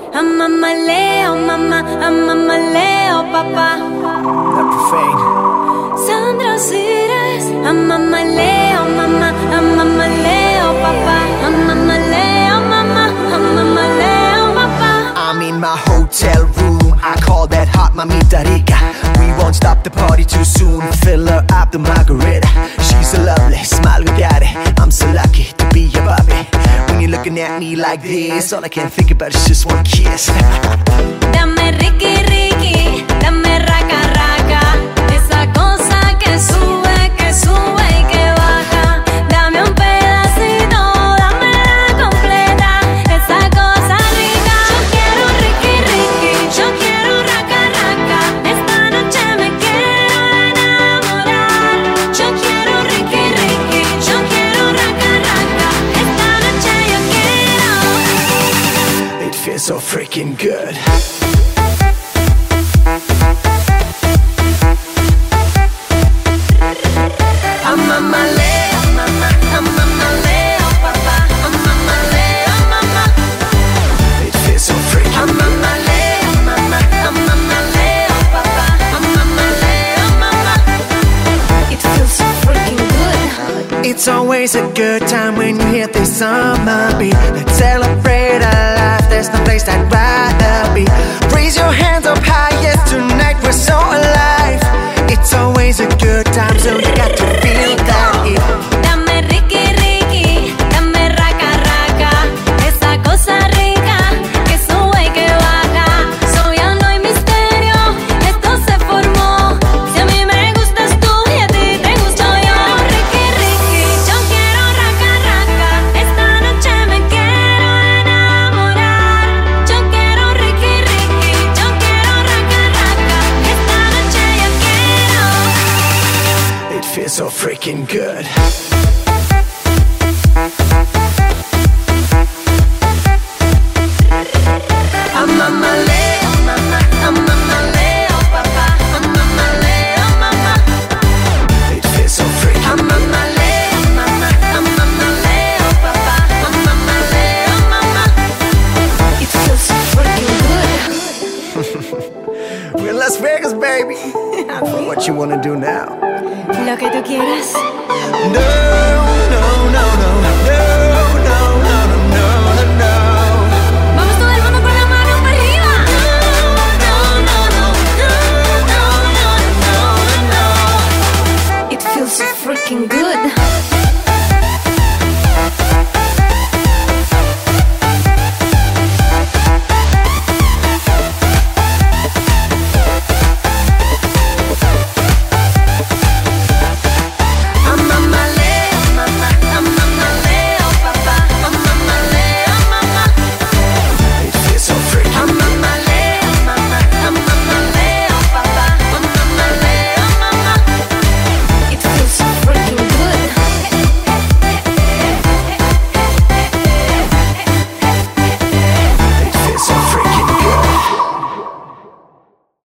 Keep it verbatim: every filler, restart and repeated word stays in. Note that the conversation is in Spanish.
Amamaleo, mamá, amamaleo, papá. Not profane. Sandra Cires, amamaleo, mamá, amamaleo, papá. Amamaleo, mamá, amamaleo, papá. I'm in my hotel room, I call that hot mamita rica. We won't stop the party too soon, fill her up the margarita. She's so lovely, smile we got it. I'm so lucky to be your Bobby. When you're looking at me like this, all I can think about is just one kiss. Dame Ricky, Ricky, dame raca, raca. Esa cosa que sube, que sube y que baja. Dame un pedacito, dámela completa. Esa cosa rica. Yo quiero Ricky, Ricky, yo quiero raca, raca. Esta noche me quiero enamorar. Yo quiero Ricky, Ricky, yo quiero raca, raca. Esta noche yo quiero. It feels so freaking good. Amamaleo, mamá, amamaleo, papá. Amamaleo, mamá. It feels so freaking good. Amamaleo, mamá, amamaleo, papá. Amamaleo, mamá. It feels so freaking good. It's always a good time when you hear this summer beat. Let's celebrate our life, there's no place I'd rather be. Raise your hands up high, yes, tonight we're so alive. It's always a good time, so you got to feel that heat. Dame Ricky, Ricky, dame raca, raca. Esa cosa rica que sube y que baja. So ya no hay misterio, esto se formó. Si a mí me gustas tú y a ti te gusto yo. Ricky, Ricky, yo quiero raca, raca. Esta noche me quiero enamorar. Yo quiero Ricky, Ricky, yo quiero raca, raca. Esta noche yo quiero. It feels so freaking good. Amamaleo, mamá, amamaleo, papá. Amamaleo, mamá. It feels so freaking good. Amamaleo, mamá, amamaleo, papá. Amamaleo, mamá. It feels so freaking good. We're in Las Vegas, baby. What you wanna do now? Lo que tú quieras. No, no, no, no, no.